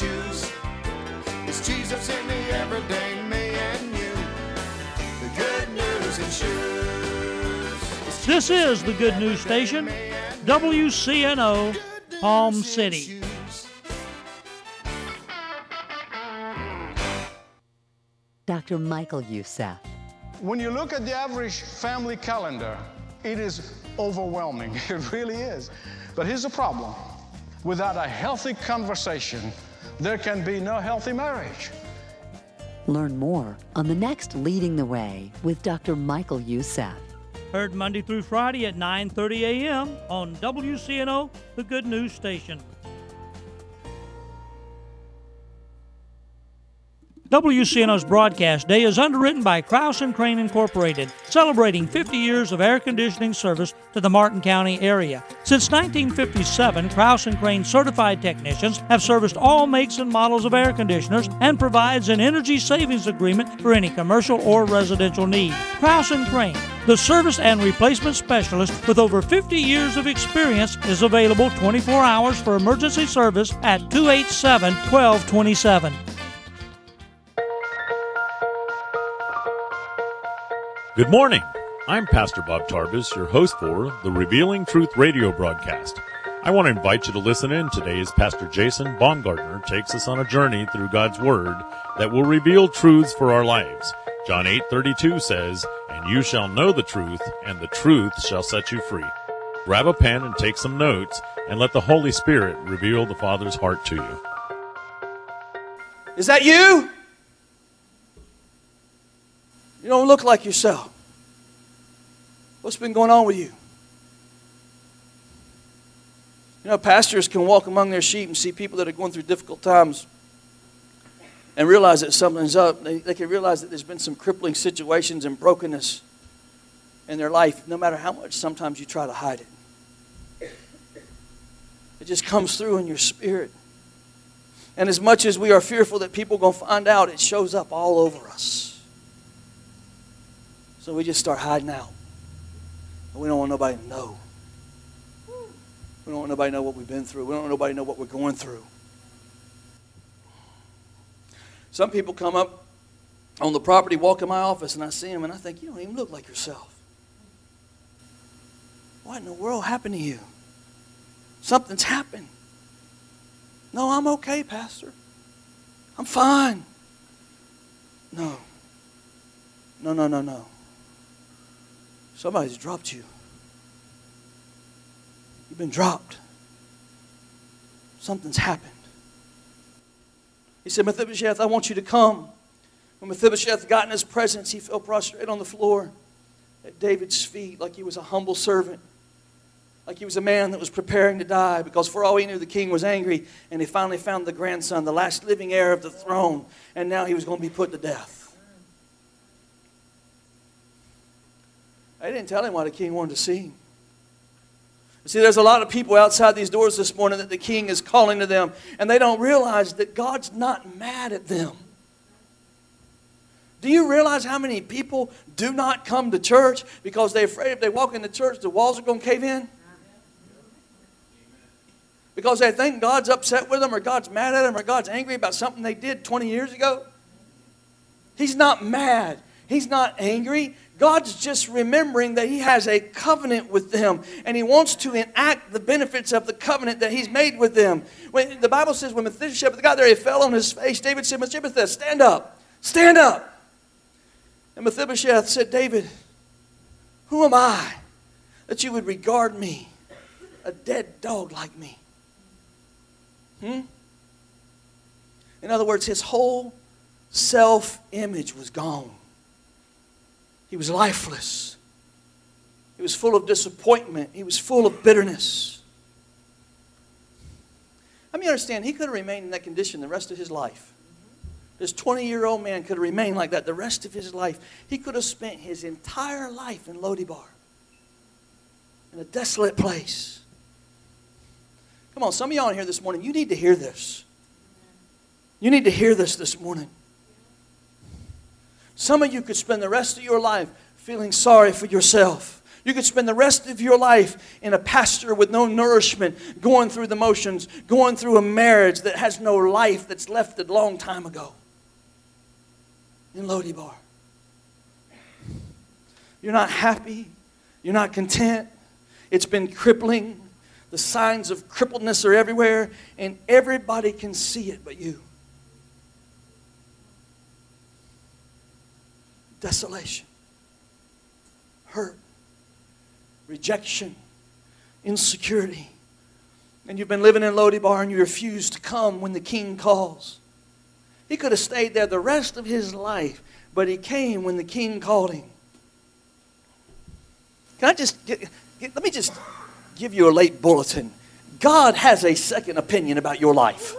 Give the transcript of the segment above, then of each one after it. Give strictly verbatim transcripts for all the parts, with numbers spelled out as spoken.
shoes. It's Jesus in the everyday me and you. The good news in shoes. This is the Good News Station, W C N O, Palm City. Doctor Michael Youssef. When you look at the average family calendar, it is overwhelming. It really is. But here's the problem. Without a healthy conversation, there can be no healthy marriage. Learn more on the next Leading the Way with Doctor Michael Youssef. Heard Monday through Friday at nine thirty a.m. on W C N O, the Good News Station. W C N O's broadcast day is underwritten by Krause and Crane Incorporated, celebrating fifty years of air conditioning service to the Martin County area. Since nineteen fifty-seven, Krause and Crane certified technicians have serviced all makes and models of air conditioners and provides an energy savings agreement for any commercial or residential need. Krause and Crane, the service and replacement specialist with over fifty years of experience, is available twenty-four hours for emergency service at two eight seven, one two two seven. Good morning. I'm Pastor Bob Tarbus, your host for the Revealing Truth radio broadcast. I want to invite you to listen in today as Pastor Jason Baumgartner takes us on a journey through God's Word that will reveal truths for our lives. John eight thirty-two says, "And you shall know the truth, and the truth shall set you free." Grab a pen and take some notes, and let the Holy Spirit reveal the Father's heart to you. Is that you? You don't look like yourself. What's been going on with you? You know, pastors can walk among their sheep and see people that are going through difficult times and realize that something's up. They, they can realize that there's been some crippling situations and brokenness in their life, no matter how much sometimes you try to hide it. It just comes through in your spirit. And as much as we are fearful that people are going to find out, it shows up all over us. So we just start hiding out. We don't want nobody to know. We don't want nobody to know what we've been through. We don't want nobody to know what we're going through. Some people come up on the property, walk in my office, and I see them, and I think, you don't even look like yourself. What in the world happened to you? Something's happened. No, I'm okay, Pastor. I'm fine. No. No, no, no, no. Somebody's dropped you. You've been dropped. Something's happened. He said, Mephibosheth, I want you to come. When Mephibosheth got in his presence, he fell prostrate on the floor at David's feet like he was a humble servant. Like he was a man that was preparing to die, because for all he knew, the king was angry, and he finally found the grandson, the last living heir of the throne, and now he was going to be put to death. They didn't tell him why the king wanted to see him. See, there's a lot of people outside these doors this morning that the king is calling to them, and they don't realize that God's not mad at them. Do you realize how many people do not come to church because they're afraid if they walk into church, the walls are going to cave in? Because they think God's upset with them, or God's mad at them, or God's angry about something they did twenty years ago? He's not mad. He's not angry. God's just remembering that He has a covenant with them, and He wants to enact the benefits of the covenant that He's made with them. When the Bible says when Mephibosheth got there, he fell on his face. David said, Mephibosheth, stand up. Stand up. And Mephibosheth said, David, who am I that you would regard me, a dead dog like me? Hmm? In other words, his whole self-image was gone. He was lifeless. He was full of disappointment. He was full of bitterness. Let me understand, he could have remained in that condition the rest of his life. This twenty-year-old man could have remained like that the rest of his life. He could have spent his entire life in Lodibar, in a desolate place. Come on, some of y'all in here this morning, you need to hear this. You need to hear this this morning. Some of you could spend the rest of your life feeling sorry for yourself, You could spend the rest of your life in a pasture with no nourishment, going through the motions, going through a marriage that has no life, that's left a long time ago. In Lo-debar. You're not happy. You're not content. It's been crippling. The signs of crippledness are everywhere, and everybody can see it but you. Desolation. Hurt. Rejection, insecurity. And you've been living in Lo-debar and you refuse to come when the king calls. He could have stayed there the rest of his life, but he came when the king called him. Can I just, get, get, let me just give you a late bulletin. God has a second opinion about your life.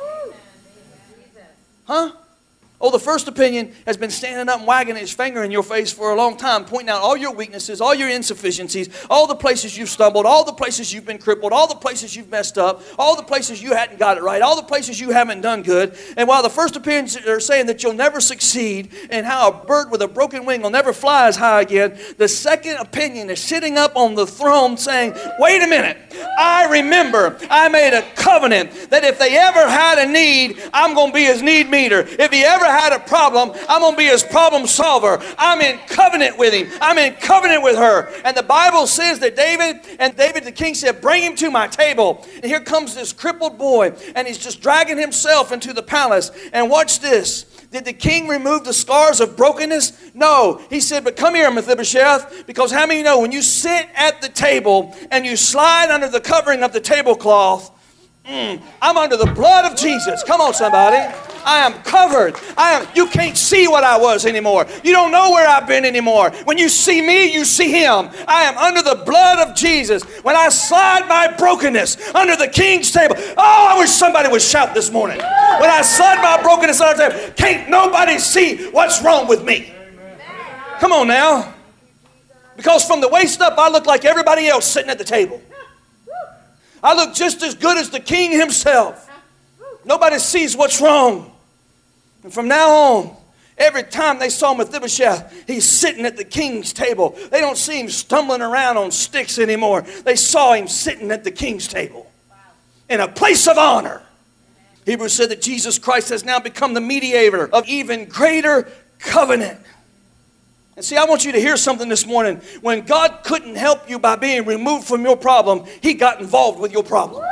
Huh? Oh, the first opinion has been standing up and wagging his finger in your face for a long time, pointing out all your weaknesses, all your insufficiencies, all the places you've stumbled, all the places you've been crippled, all the places you've messed up, all the places you hadn't got it right, all the places you haven't done good. And while the first opinions are saying that you'll never succeed and how a bird with a broken wing will never fly as high again, the second opinion is sitting up on the throne saying, wait a minute, I remember I made a covenant that if they ever had a need, I'm going to be his need meter. If he ever had a problem, I'm going to be his problem solver. I'm in covenant with him. I'm in covenant with her. And the Bible says that David, and David the king said, bring him to my table. And here comes this crippled boy, and he's just dragging himself into the palace. And watch this. Did the king remove the scars of brokenness? No. He said, but come here, Mephibosheth, because how many know when you sit at the table and you slide under the covering of the tablecloth, mm, I'm under the blood of Jesus. Come on, somebody. I am covered. I am. You can't see what I was anymore. You don't know where I've been anymore. When you see me, you see him. I am under the blood of Jesus. When I slide my brokenness under the king's table. Oh, I wish somebody would shout this morning. When I slide my brokenness under the table, can't nobody see what's wrong with me. Come on now. Because from the waist up, I look like everybody else sitting at the table. I look just as good as the king himself. Nobody sees what's wrong. And from now on, every time they saw Mephibosheth, he's sitting at the king's table. They don't see him stumbling around on sticks anymore. They saw him sitting at the king's table in a place of honor. Hebrews said that Jesus Christ has now become the mediator of even greater covenant. And see, I want you to hear something this morning. When God couldn't help you by being removed from your problem, he got involved with your problem.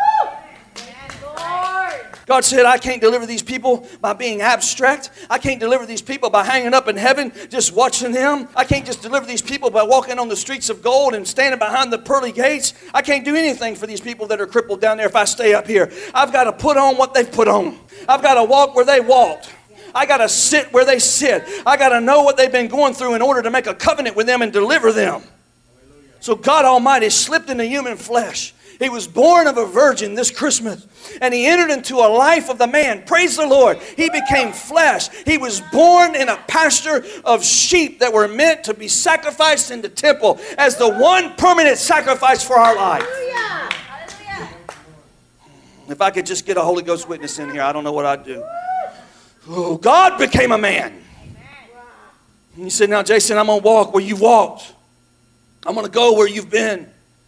God said, I can't deliver these people by being abstract. I can't deliver these people by hanging up in heaven, just watching them. I can't just deliver these people by walking on the streets of gold and standing behind the pearly gates. I can't do anything for these people that are crippled down there if I stay up here. I've got to put on what they've put on. I've got to walk where they walked. I got to sit where they sit. I got to know what they've been going through in order to make a covenant with them and deliver them. So God Almighty slipped into human flesh. He was born of a virgin this Christmas, and he entered into a life of the man. Praise the Lord. He became flesh. He was born in a pasture of sheep that were meant to be sacrificed in the temple as the one permanent sacrifice for our life. If I could just get a Holy Ghost witness in here, I don't know what I'd do. Oh, God became a man. And he said, now, Jason, I'm going to walk where you've walked. I'm going to go where you've been.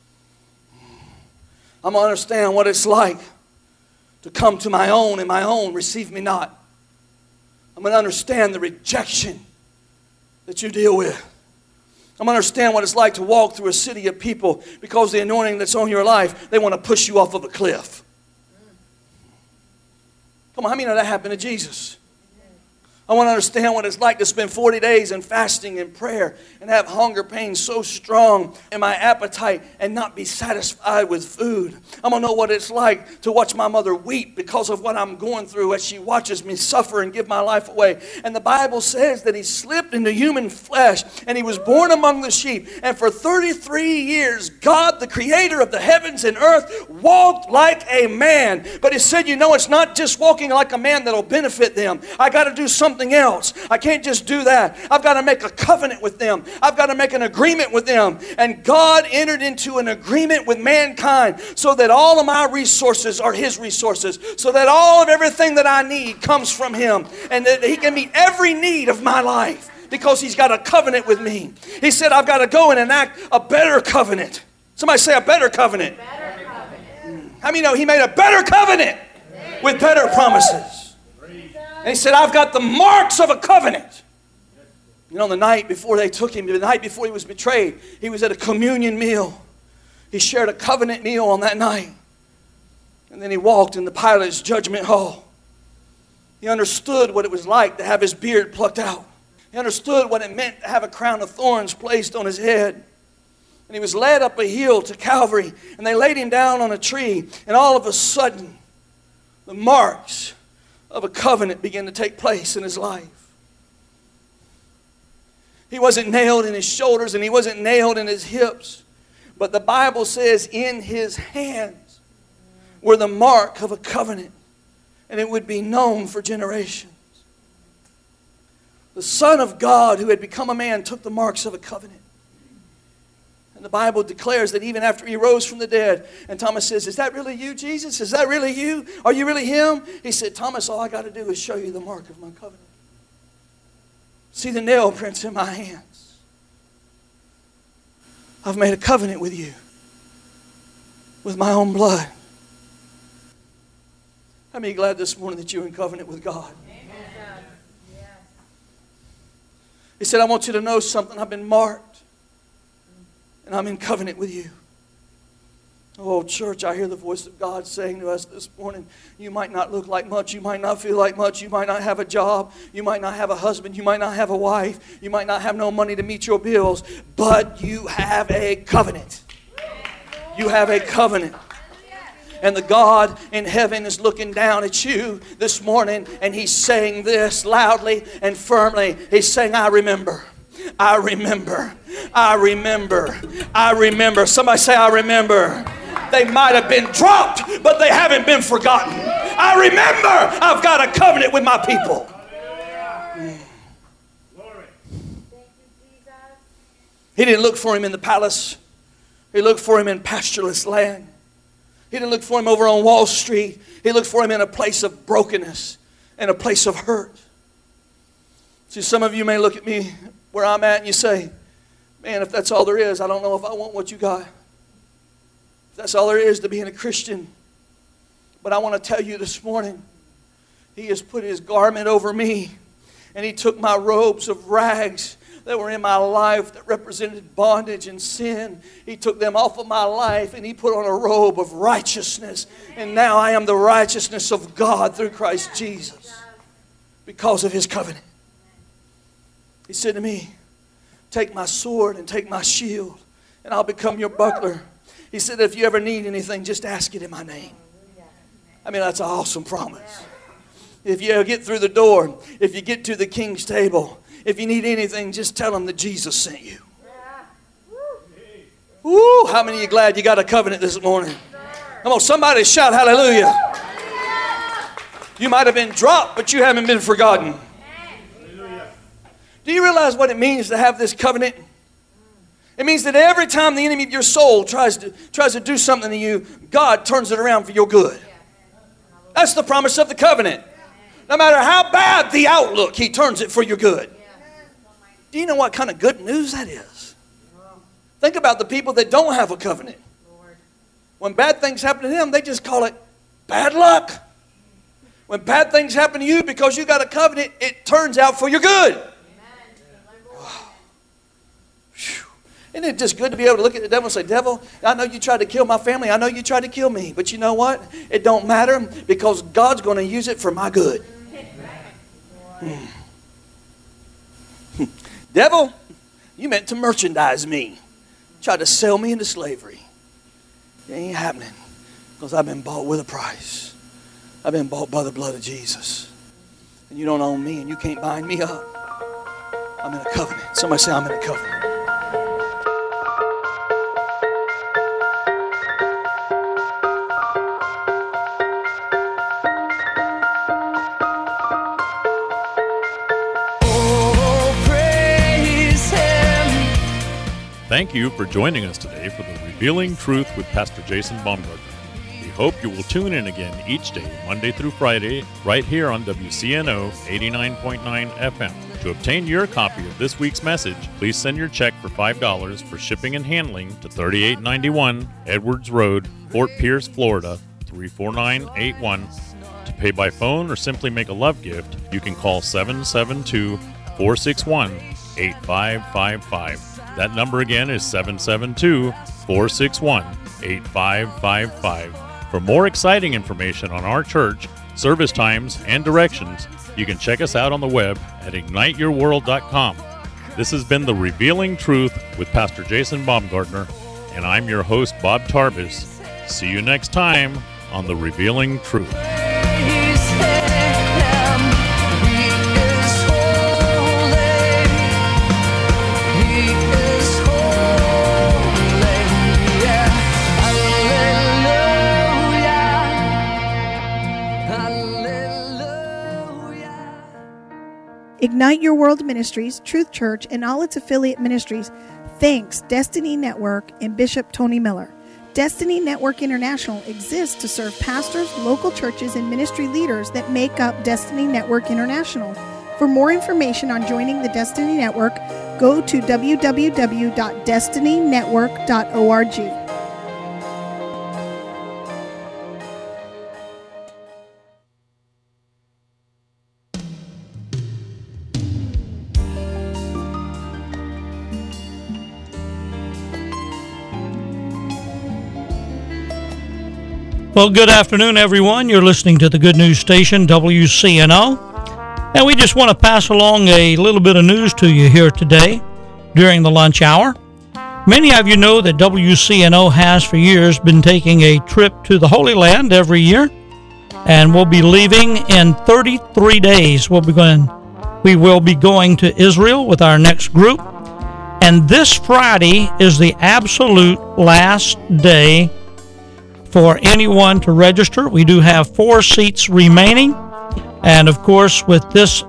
I'm going to understand what it's like to come to my own and my own receive me not. I'm going to understand the rejection that you deal with. I'm going to understand what it's like to walk through a city of people because the anointing that's on your life, they want to push you off of a cliff. Come on, how many know that happened to Jesus? I want to understand what it's like to spend forty days in fasting and prayer and have hunger pains so strong in my appetite and not be satisfied with food. I'm going to know what it's like to watch my mother weep because of what I'm going through as she watches me suffer and give my life away. And the Bible says that he slipped into human flesh and he was born among the sheep. And for thirty-three years, God, the creator of the heavens and earth, walked like a man. But he said, you know, it's not just walking like a man that'll benefit them. I got to do something else. I can't just do that. I've got to make a covenant with them. I've got to make an agreement with them. And God entered into an agreement with mankind so that all of my resources are his resources, so that all of everything that I need comes from him, and that he can meet every need of my life because he's got a covenant with me. He said, I've got to go and enact a better covenant. Somebody say a better covenant. Better covenant. How many know he made a better covenant with better promises? And he said, I've got the marks of a covenant. You know, the night before they took him, the night before he was betrayed, he was at a communion meal. He shared a covenant meal on that night. And then he walked in the Pilate's judgment hall. He understood what it was like to have his beard plucked out. He understood what it meant to have a crown of thorns placed on his head. And he was led up a hill to Calvary. And they laid him down on a tree. And all of a sudden, the marks of a covenant began to take place in his life. He wasn't nailed in his shoulders and he wasn't nailed in his hips. But the Bible says in his hands were the mark of a covenant. And it would be known for generations. The Son of God who had become a man took the marks of a covenant. And the Bible declares that even after he rose from the dead, and Thomas says, is that really you, Jesus? Is that really you? Are you really him? He said, Thomas, all I got to do is show you the mark of my covenant. See the nail prints in my hands. I've made a covenant with you with my own blood. How many are glad this morning that you're in covenant with God? Amen. He said, I want you to know something. I've been marked and I'm in covenant with you. Oh, church, I hear the voice of God saying to us this morning, you might not look like much, you might not feel like much, you might not have a job, you might not have a husband, you might not have a wife, you might not have no money to meet your bills, but you have a covenant. You have a covenant. And the God in heaven is looking down at you this morning and He's saying this loudly and firmly. He's saying, I remember. I remember. I remember. I remember. Somebody say, I remember. They might have been dropped, but they haven't been forgotten. I remember I've got a covenant with my people. He didn't look for him in the palace. He looked for him in pastureless land. He didn't look for him over on Wall Street. He looked for him in a place of brokenness and a place of hurt. See, some of you may look at me where I'm at and you say, man, if that's all there is, I don't know if I want what you got. If that's all there is to being a Christian. But I want to tell you this morning, He has put His garment over me and He took my robes of rags that were in my life that represented bondage and sin. He took them off of my life and He put on a robe of righteousness. And now I am the righteousness of God through Christ Jesus because of His covenant. He said to me, take my sword and take my shield and I'll become your buckler. He said, if you ever need anything, just ask it in my name. I mean, that's an awesome promise. If you ever get through the door, if you get to the king's table, if you need anything, just tell him that Jesus sent you. Woo! How many of you glad you got a covenant this morning? Come on, somebody shout hallelujah. You might have been dropped, but you haven't been forgotten. Do you realize what it means to have this covenant? It means that every time the enemy of your soul tries to, tries to do something to you, God turns it around for your good. That's the promise of the covenant. No matter how bad the outlook, He turns it for your good. Do you know what kind of good news that is? Think about the people that don't have a covenant. When bad things happen to them, they just call it bad luck. When bad things happen to you because you got a covenant, it turns out for your good. Isn't it just good to be able to look at the devil and say, devil, I know you tried to kill my family. I know you tried to kill me. But you know what? It don't matter because God's going to use it for my good. Hmm. Devil, you meant to merchandise me. Tried to sell me into slavery. It ain't happening because I've been bought with a price. I've been bought by the blood of Jesus. And you don't own me and you can't bind me up. I'm in a covenant. Somebody say, I'm in a covenant. Thank you for joining us today for the Revealing Truth with Pastor Jason Baumgartner. We hope you will tune in again each day, Monday through Friday, right here on W C N O eighty-nine point nine F M. To obtain your copy of this week's message, please send your check for five dollars for shipping and handling to thirty-eight ninety-one Edwards Road, Fort Pierce, Florida, three four nine eight one. To pay by phone or simply make a love gift, you can call seven seven two, four six one, eight five five five. That number again is seven seven two, four six one, eight five five five. For more exciting information on our church, service times, and directions, you can check us out on the web at ignite your world dot com. This has been The Revealing Truth with Pastor Jason Baumgartner, and I'm your host, Bob Tarbis. See you next time on The Revealing Truth. Ignite Your World Ministries, Truth Church, and all its affiliate ministries thanks Destiny Network and Bishop Tony Miller. Destiny Network International exists to serve pastors, local churches, and ministry leaders that make up Destiny Network International. For more information on joining the Destiny Network, go to w w w dot destiny network dot org. Well, good afternoon, everyone. You're listening to the Good News Station, W C N O. And we just want to pass along a little bit of news to you here today during the lunch hour. Many of you know that W C N O has for years been taking a trip to the Holy Land every year. And we'll be leaving in thirty-three days. We'll be going, we will be going to Israel with our next group. And this Friday is the absolute last day for anyone to register. We do have four seats remaining, and of course with this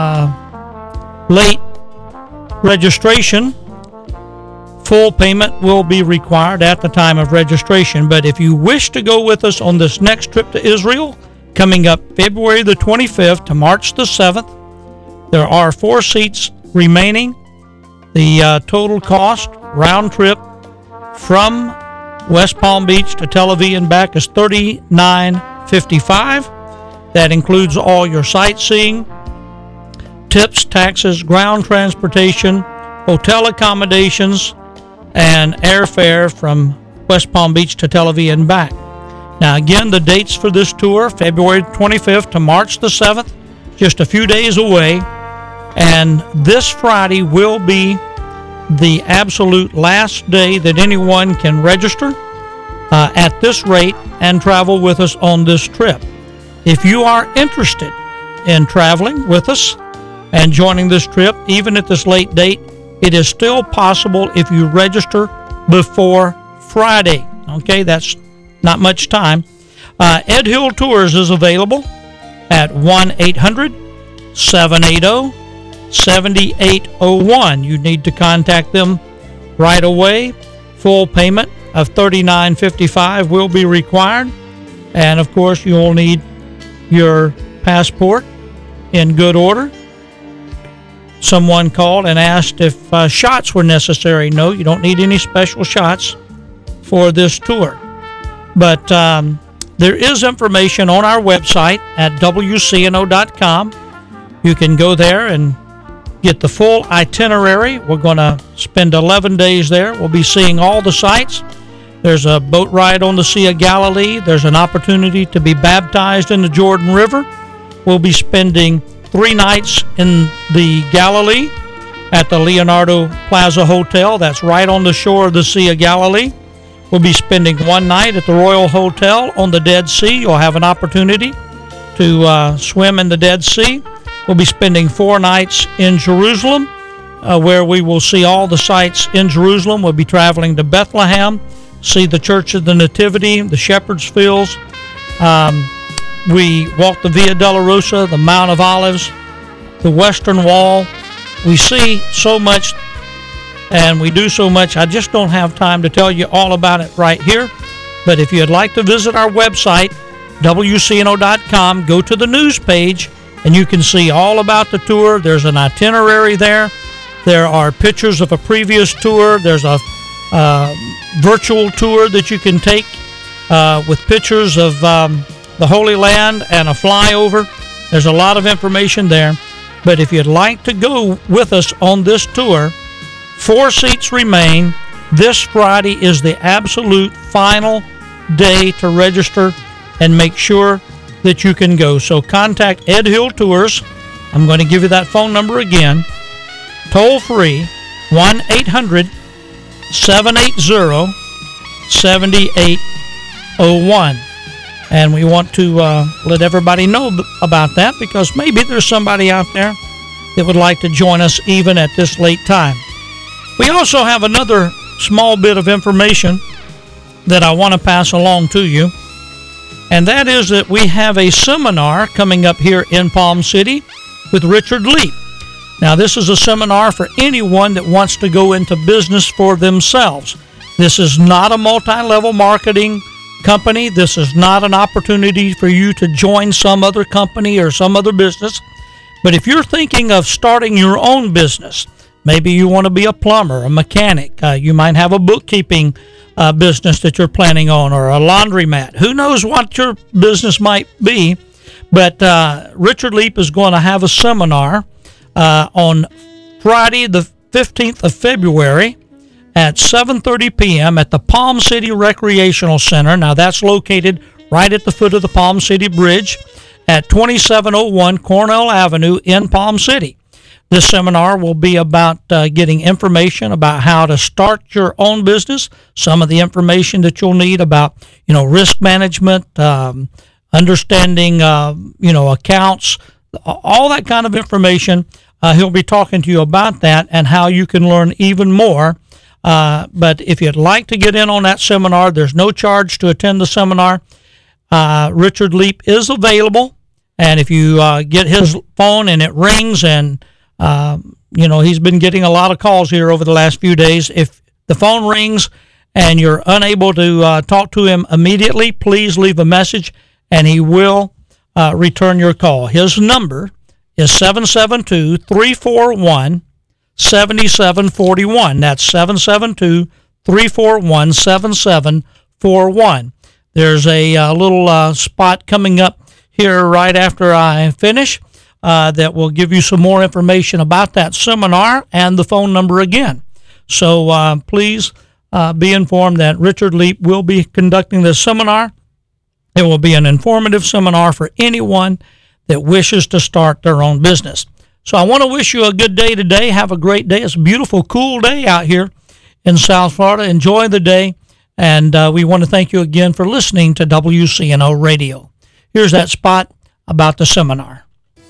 uh, late registration, full payment will be required at the time of registration. But if you wish to go with us on this next trip to Israel, coming up February the twenty-fifth to March the seventh, there are four seats remaining. The uh, total cost, round trip from West Palm Beach to Tel Aviv and back, is thirty-nine fifty-five. That includes all your sightseeing, tips, taxes, ground transportation, hotel accommodations, and airfare from West Palm Beach to Tel Aviv and back. Now again, the dates for this tour, February twenty-fifth to March the seventh, just a few days away. And this Friday will be the absolute last day that anyone can register uh, at this rate and travel with us on this trip. If you are interested in traveling with us and joining this trip, even at this late date, it is still possible if you register before Friday. Okay, that's not much time. Uh, Ed Hill Tours is available at one eight hundred, seven eight zero, seven eight zero one. You need to contact them right away. Full payment of thirty-nine fifty-five will be required, and of course you will need your passport in good order. Someone called and asked if uh, shots were necessary. No, you don't need any special shots for this tour. But um, there is information on our website at w c n o dot com. You can go there and get the full itinerary. We're going to spend eleven days there. We'll be seeing all the sites. There's a boat ride on the Sea of Galilee. There's an opportunity to be baptized in the Jordan River. We'll be spending three nights in the Galilee at the Leonardo Plaza Hotel. That's right on the shore of the Sea of Galilee. We'll be spending one night at the Royal Hotel on the Dead Sea. You'll have an opportunity to uh, swim in the Dead Sea. We'll be spending four nights in Jerusalem, uh, where we will see all the sites in Jerusalem. We'll be traveling to Bethlehem, see the Church of the Nativity, the Shepherd's Fields. Um, we walk the Via Dolorosa, the Mount of Olives, the Western Wall. We see so much, and we do so much. I just don't have time to tell you all about it right here. But if you'd like to visit our website, w c n o dot com, go to the news page, and you can see all about the tour. There's an itinerary there. There are pictures of a previous tour. There's a uh, virtual tour that you can take uh, with pictures of um, the Holy Land and a flyover. There's a lot of information there. But if you'd like to go with us on this tour, four seats remain. This Friday is the absolute final day to register and make sure that you can go. So contact Ed Hill Tours. I'm going to give you that phone number again. Toll free, one eight hundred, seven eight zero, seven eight zero one. And we want to uh, let everybody know about that, because maybe there's somebody out there that would like to join us even at this late time. We also have another small bit of information that I want to pass along to you, and that is that we have a seminar coming up here in Palm City with Richard Leap. Now, this is a seminar for anyone that wants to go into business for themselves. This is not a multi-level marketing company. This is not an opportunity for you to join some other company or some other business. But if you're thinking of starting your own business, maybe you want to be a plumber, a mechanic, uh, you might have a bookkeeping uh, business that you're planning on, or a laundromat. Who knows what your business might be? But uh, Richard Leap is going to have a seminar uh, on Friday, the fifteenth of February, at seven thirty p.m. at the Palm City Recreational Center. Now, that's located right at the foot of the Palm City Bridge at twenty-seven oh one Cornell Avenue in Palm City. This seminar will be about uh, getting information about how to start your own business, some of the information that you'll need about, you know, risk management, um, understanding, uh, you know, accounts, all that kind of information. Uh, he'll be talking to you about that and how you can learn even more. Uh, but if you'd like to get in on that seminar, there's no charge to attend the seminar. Uh, Richard Leap is available, and if you uh, get his phone and it rings, and uh, you know, he's been getting a lot of calls here over the last few days. If the phone rings and you're unable to uh, talk to him immediately, please leave a message, and he will uh, return your call. His number is seven seven two, three four one, seven seven four one. That's seven seven two, three four one, seven seven four one. There's a uh, little uh, spot coming up here right after I finish uh, that will give you some more information about that seminar and the phone number again. So uh, please uh, be informed that Richard Leap will be conducting this seminar. It will be an informative seminar for anyone that wishes to start their own business. So I want to wish you a good day today. Have a great day. It's a beautiful, cool day out here in South Florida. Enjoy the day. And uh, we want to thank you again for listening to W C N O Radio. Here's that spot about the seminar.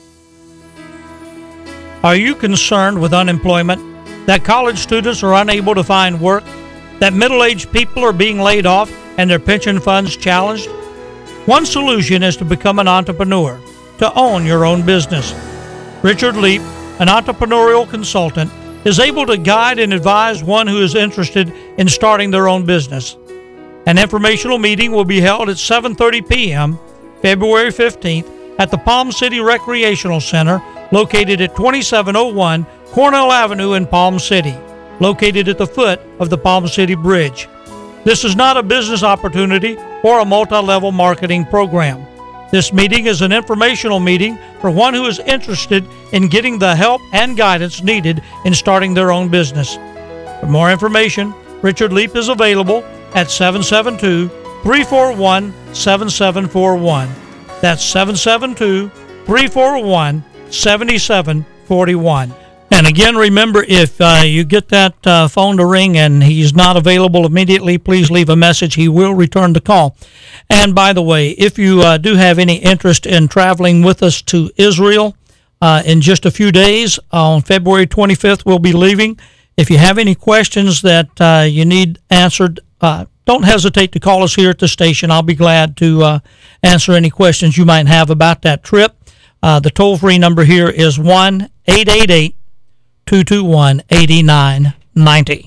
Are you concerned with unemployment? That college students are unable to find work? That middle-aged people are being laid off and their pension funds challenged? One solution is to become an entrepreneur, to own your own business. Richard Leap, an entrepreneurial consultant, is able to guide and advise one who is interested in starting their own business. An informational meeting will be held at seven thirty p.m. February fifteenth at the Palm City Recreational Center, located at twenty-seven oh one Cornell Avenue in Palm City, located at the foot of the Palm City Bridge. This is not a business opportunity or a multi-level marketing program. This meeting is an informational meeting for one who is interested in getting the help and guidance needed in starting their own business. For more information, Richard Leap is available at seven seven two, three four one, seven seven four one. That's seven seven two, three four one, seven seven four one. And again, remember, if uh, you get that uh, phone to ring and he's not available immediately, please leave a message. He will return the call. And by the way, if you uh, do have any interest in traveling with us to Israel uh, in just a few days, on February twenty-fifth, we'll be leaving. If you have any questions that uh, you need answered, uh, don't hesitate to call us here at the station. I'll be glad to uh, answer any questions you might have about that trip. Uh, the toll-free number here is one eight eight eight, two two one, eight nine nine zero.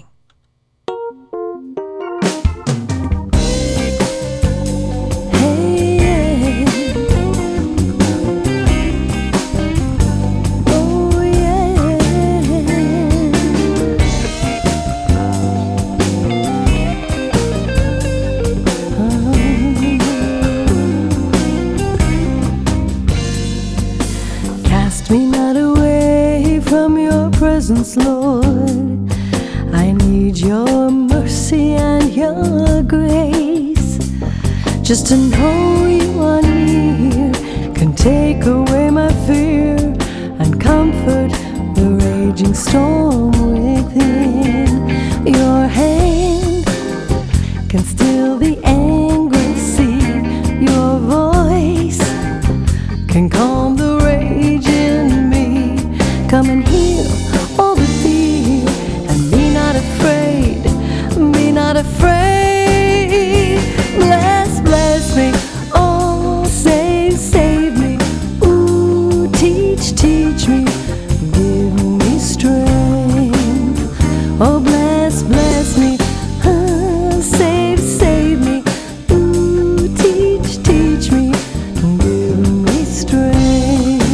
presence, Lord. I need your mercy and your grace. Just to know you are near can take away my fear and comfort the raging storm within. Your hand can still the angry sea. Your voice can calm the rage in me. Come and heal all the fear and be not afraid. Be not afraid. Bless, bless me. Oh, save, save me. Ooh, teach, teach me. Give me strength. Oh, bless, bless me. Ah, save, save me. Ooh, teach, teach me. Give me strength.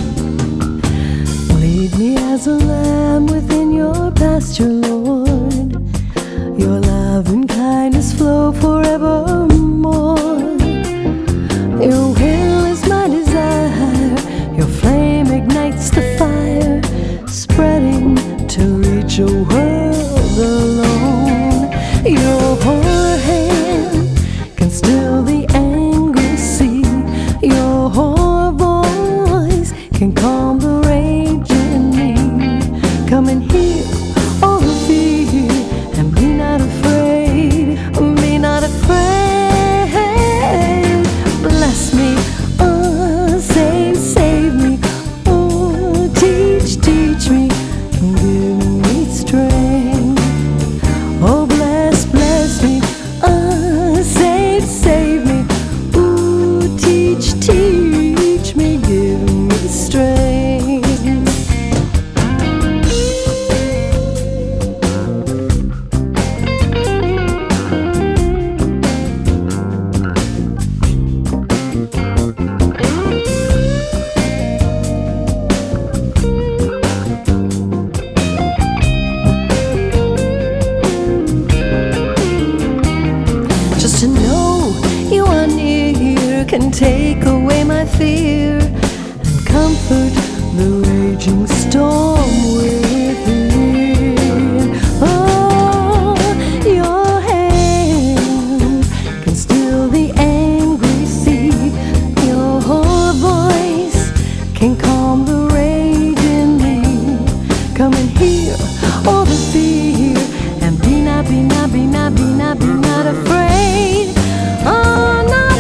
Lead me as a lamb within your pasture, Lord. Your love and kindness flow forevermore. Your will is my desire. Your flame ignites the fire, spreading to reach a world alone. Your hand can still the angry sea. Your voice can calm the rage in me. Come and heal all the fear and be not afraid. Be not afraid. Bless me. Oh, save, save me. Oh, teach, teach me. Give me strength. Oh, bless, bless me. Oh, save, save me. Ooh, teach, teach me. Give me strength. Just to know you are near can take away my fear and comfort the raging storm within. Oh, your hand can still the angry sea. Your voice can calm the rage in me. Come and heal all the fear and be not, be not, be not, be not, be not afraid. Oh, not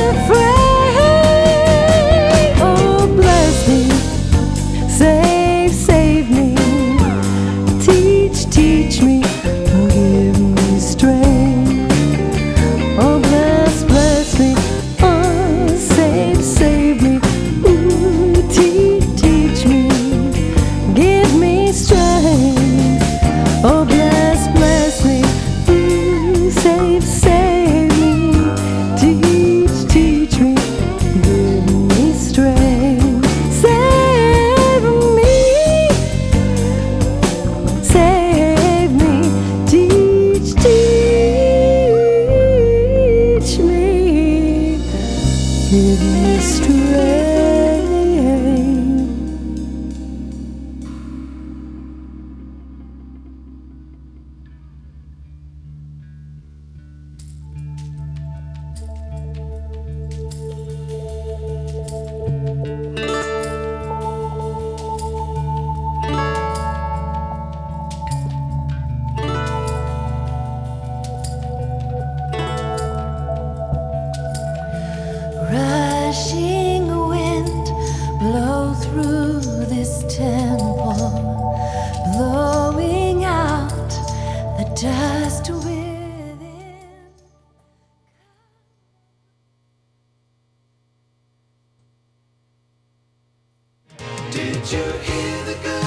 afraid. Oh, bless me. Save, save me. Teach, teach me. Give me strength. Oh, bless, bless me. Oh, save, save me. Ooh, teach, teach me. Give me strength. Oh, bless, bless me. Ooh, save, save me. Teach, teach me. Give me strength. Save me. Save me. Teach, teach me. Give me strength. Rushing wind, blow through this temple, blowing out the dust within. Did you hear the good